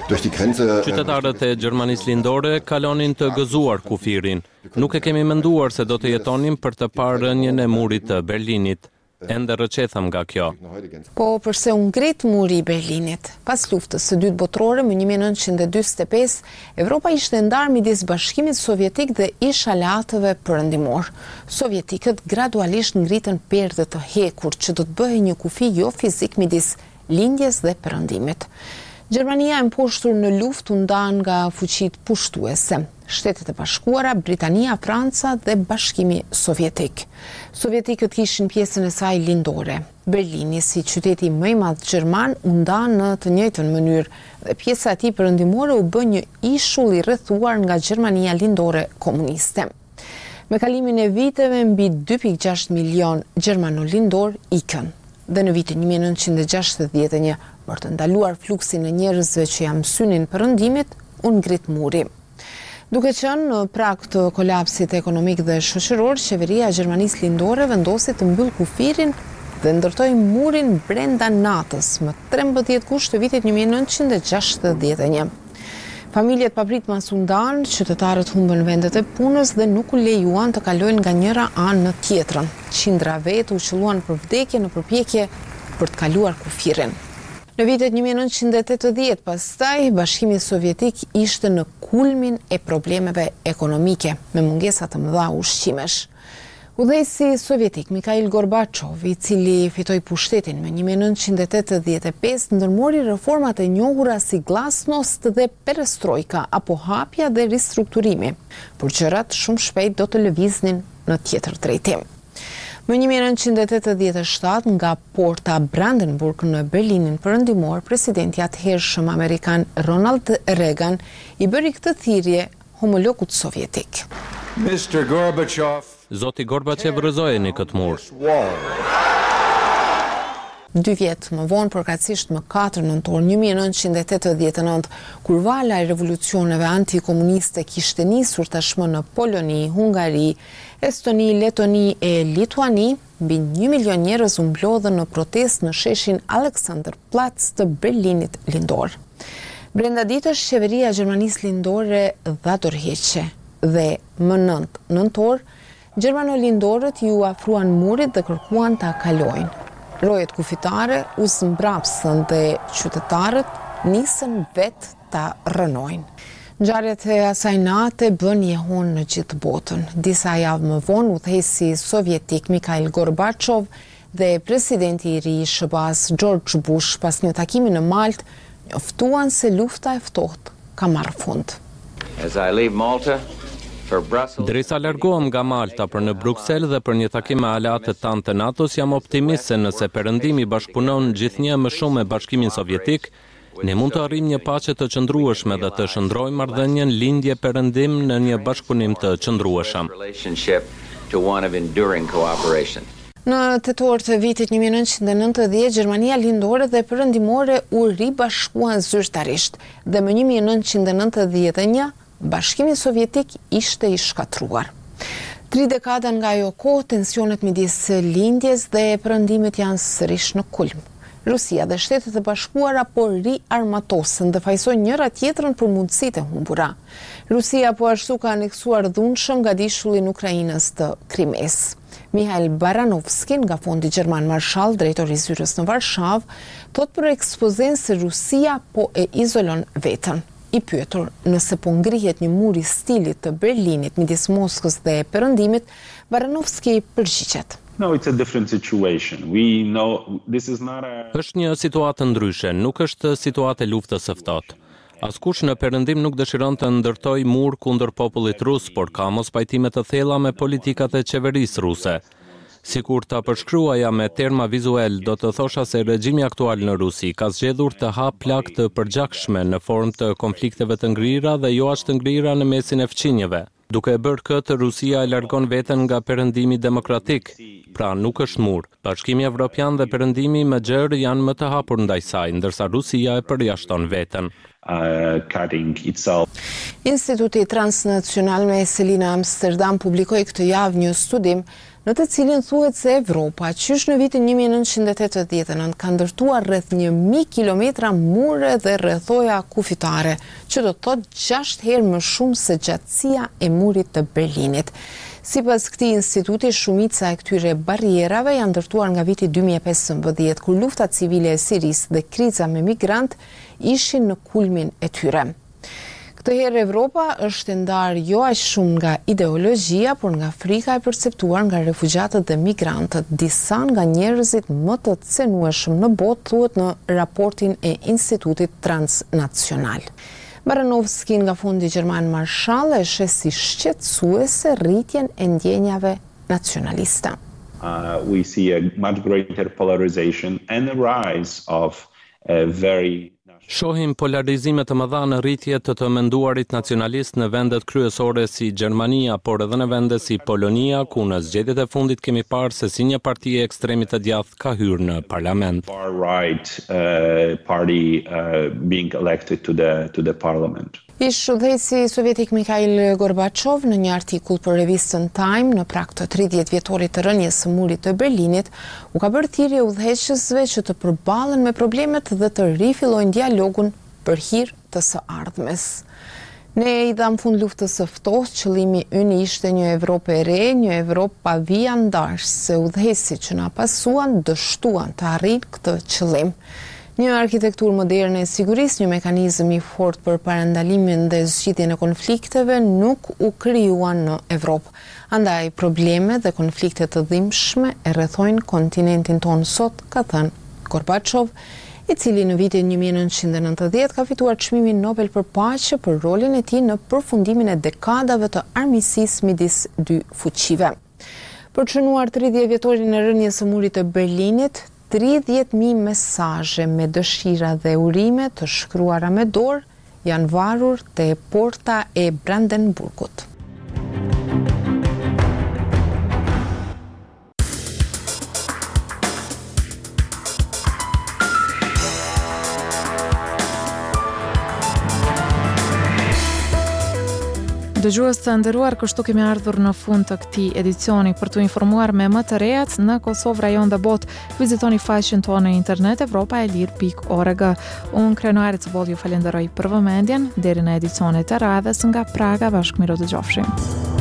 Qytetarët e Gjermanisë Lindore kalonin të gëzuar kufirin. Nuk e kemi menduar se do të jetonim për të parë rënien e murit të Berlinit. Ende rëqetham nga kjo. Po përse u ngrit muri i Berlinit? Pas luftës së dytë botërore më 1945, Evropa ishte ndarë midis Bashkimit Sovjetik dhe ish aleatëve perëndimor. Sovjetikët gradualisht ngritën perde të hekur që do të bëhej një kufi jo fizik midis lindjes dhe perëndimit. Gjermania e mposhtur në luftë u nda nga fuqitë pushtuese. Shtetet e Bashkuara, Britania, Franca dhe Bashkimi Sovjetik. Sovjetikët kishin pjesën e saj lindore. Berlini, si qyteti më i madh gjerman, u nda në të njëjtën mënyrë dhe pjesa e tij perëndimore u bë një ishull i rrethuar nga Gjermania lindore komuniste. Me kalimin e viteve, mbi 2.6 milion gjermano-lindor ikën. Dhe në vitin 1961, për të ndaluar fluksin e njerëzve që ja mësynin perëndimit, u ngrit muri. Duke qenë në prag të kolapsit ekonomik dhe shoqëror, qeveria e Gjermanisë Lindore vendosi të mbyll kufirin dhe ndërtoi murin brenda natës më 13 gusht të vitit 1961. Familjet papritmas u ndanë, qytetarët humbën vendet e punës dhe nuk u lejuan të kalojnë nga njëra anë në tjetrën. Qindra vetë u qelluan për vdekje në përpjekje për të kaluar kufirin. Në vitet 1980, pastaj, Bashkimi Sovjetik ishte në kulmin e problemeve ekonomike, me mungesa të mëdha ushqimesh. Udhëheqësi sovjetik Mikhail Gorbačov, i cili fitoi pushtetin me 1985, ndërmori reformat e njohura si glasnost dhe perestrojka apo hapja dhe ristrukturimi, por gjërat shumë shpejt do të lëviznin në tjetër drejtim. Më 1987, nga porta Brandenburg në Berlinin perëndimor, presidenti atëhershëm amerikan Ronald Reagan i bëri këtë thirrje homologut sovjetik. Mr. Gorbachev, Zoti Gorbachev, rrëzojeni këtë mur. 2 vjet më vonë, përkatësisht më 4 nëntor 1989, kur vala e revolucioneve antikomuniste kishte nisur tashmë në Poloni, Hungari, Estoni, Letoni e Lituani, mbi 1 milion njerëz u mblodhën në protestë në sheshin Alexanderplatz të Berlinit lindor. Brenda ditësh, qeveria e Gjermanisë Lindore dha dorëheqje dhe më 9 nëntor, gjermano-lindorët ju afruan murit dhe kërkuan ta kalojnë. Rojet kufitare u zmbrapsën dhe qytetarët nisën vetë ta rënojnë. Ngjarjet e asaj nate bën jehon në gjithë botën. Disa javë më vonë, udhëheqësi sovjetik Mikhail Gorbačov dhe presidenti i ri i SBA-s George Bush, pas një takimi në Maltë, njoftuan se lufta e ftohtë ka marrë fund. as I leave Malta for Brussels, Derisa largohem nga Malta për në Bruksel dhe për një takim me aleatët tanë të NATO-s, jam optimist se nëse perëndimi bashkëpunon gjithnjë më shumë me Bashkimin Sovjetik, ne mund të arrijmë një paqe të qëndrueshme dhe të shndrojmë marrëdhënien lindje perëndim në një bashkëpunim të qëndrueshëm. relationship to one of enduring cooperation. Në tetor të vitit 1990, Gjermania lindore dhe perëndimore u ribashkuan zyrtarisht dhe më 1991 Bashkimi Sovjetik ishte i shkatruar. 3 dekada nga ajo kohë, tensionet midis lindjes dhe perëndimit janë sërish në kulm. Rusia dhe Shtetet e Bashkuara po riarmatosen dhe fajsojnë njëra tjetrën për mundësitë e humbura. Rusia po ashtu ka aneksuar dhunshëm gadishullin Ukrainës të Krimes. Mihail Baranovski nga Fondi Gjerman Marshall, drejtori i zyrës në Varshavë, thot për ekspozen se Rusia po e izolon vetën. I pyetur nëse po ngrihet një mur i stilit të Berlinit midis Moskës dhe perëndimit, Baranovski përgjigjet. No, it's a different situation. We know this is not a... Është një situatë ndryshe, nuk është situatë e luftës së ftohtë. Askush në perëndim nuk dëshiron të ndërtojë mur kundër popullit rus, por ka mos pajtime të thella me politikat e qeverisë ruse. Sikur ta përshkruaja me terma vizual, do të thosha se regjimi aktual në Rusi ka zgjedhur të hap plagë të përgjakshme në formë të konflikteve të ngrira dhe jo as të ngrira në mesin e fqinjeve. Duke e bërë këtë, Rusia e largon veten nga perëndimi demokratik, pra nuk është mur. Bashkimi Evropian dhe perëndimi më gjerë janë më të hapur ndaj saj, ndërsa Rusia e përjashton veten. Cutting itself. Instituti Transnacional me Selina Amsterdam publikoi këtë javë një studim në të cilin thuhet se Evropa, qysh në vitin 1989, ka ndërtuar rreth 1000 kilometra mure dhe rrethoja kufitare, që do të thotë 6 herë më shumë se gjatësia e murit të Berlinit. Sipas këtij instituti, shumica e këtyre barrierave janë ndërtuar nga viti 2015, kur lufta civile e Sirisë dhe kriza me migrant ishin në kulmin e tyre. Këtë herë Evropa është ndarë jo aq shumë nga ideologjia, por nga frika e perceptuar nga refugjatët dhe migrantët. Disa nga njerëzit më të cenueshëm në botë, thuhet në raportin e Institutit Transnacional. Baranovski nga Fondi Gjerman Marshall e sheh si shqetësuese rritjen e ndjenjave nacionaliste. We see a much greater polarization and a rise of Shohim polarizime të mëdha në rritje të menduarit nacionalist në vendet kryesore si Gjermania, por edhe në vende si Polonia, ku në zgjedhjet e fundit kemi parë se si një parti e ekstremit të djathtë ka hyrë në parlament. Far right party being elected to the parliament. Ish udhëheqësi sovjetik Mikhail Gorbachev në një artikull për revistën Time në prag të 30 vjetorit të rënies së murit të Berlinit, u ka bërë thirrje udhëheqësve që të përballen me problemet dhe të rifillojnë dialogun për hir të së ardhmes. Ne i dham fund luftës së ftohtë, qëllimi ynë ishte një Evropë e re, një Evropë pa vija ndarëse. Udhëheqësit që na pasuan dështuan të arrijnë këtë qëllim. Një arkitekturë moderne e sigurisë, një mekanizëm i fortë për parandalimin dhe zgjidhjen e konflikteve nuk u krijuan në Evropë. Andaj problemet dhe konfliktet të dhimbshme e rrethojnë kontinentin tonë sot, ka thënë Gorbachev, i cili në vitin 1990 ka fituar çmimin Nobel për paqe për rolin e tij në përfundimin e dekadave të armiqësisë midis dy fuqive. Për të shënuar 30 vjetorin e rënies së murit të Berlinit, 30.000 mesazhe me dëshira dhe urime të shkruara me dorë janë varur te porta e Brandenburgut. Dëgjues të nderuar, kështu kemi ardhur në fund të këtij edicioni. Për të informuar me më të rejat në Kosovë, rajon dhe botë, vizitoni faqen tonë në internet evropaelir.org. Unë krenuarit të botë ju falenderoj për vëmendjen, deri në edicionet e radhës nga Praga, bashkë miro të gjofshim.